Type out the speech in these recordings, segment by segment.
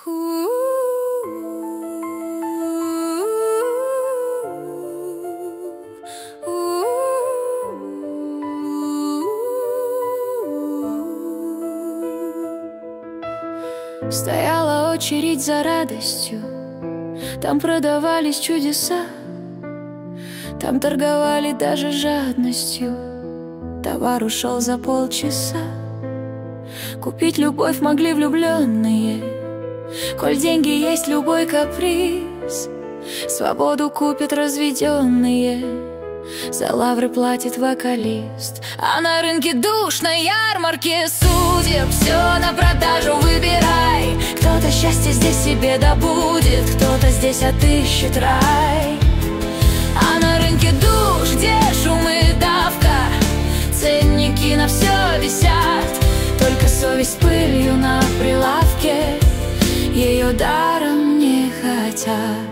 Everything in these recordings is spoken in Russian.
Стояла очередь за радостью, там продавались чудеса, там торговали даже жадностью. Товар ушел за полчаса. Купить любовь могли влюбленные, коль деньги есть любой каприз. Свободу купят разведенные, за лавры платит вокалист. А на рынке душ, на ярмарке судеб все на продажу, выбирай. Кто-то счастье здесь себе добудет, кто-то здесь отыщет рай. А на рынке душ, где шум и давка, ценники на все висят, только совесть пылью на прилавке, ее даром не хотят.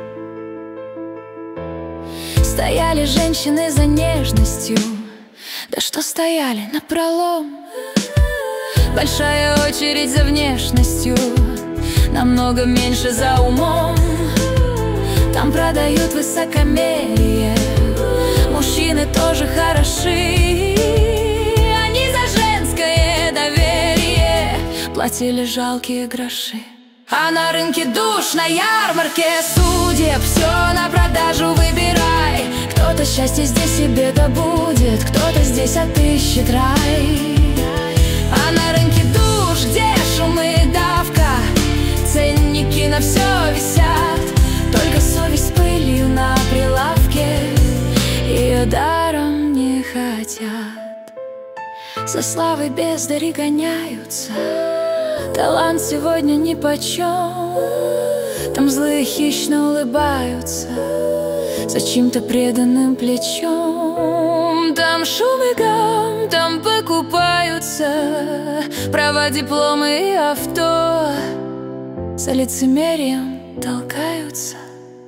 Стояли женщины за нежностью, да что стояли напролом. Большая очередь за внешностью, намного меньше за умом. Там продают высокомерие, мужчины тоже хороши, они за женское доверие платили жалкие гроши. А на рынке душ, на ярмарке судеб все на продажу, выбирай. Кто-то счастье здесь себе добудет, кто-то здесь отыщет рай. А на рынке душ, где шум и давка, ценники на все висят, только совесть пылью на прилавке, ее даром не хотят. За славой бездари гоняются, талант сегодня нипочем. Там злые хищно улыбаются за чьим-то преданным плечом. Там шум и гам, там покупаются права, дипломы и авто, за лицемерием толкаются,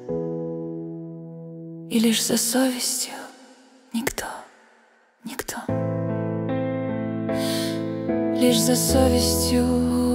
и лишь за совестью никто. Лишь за совестью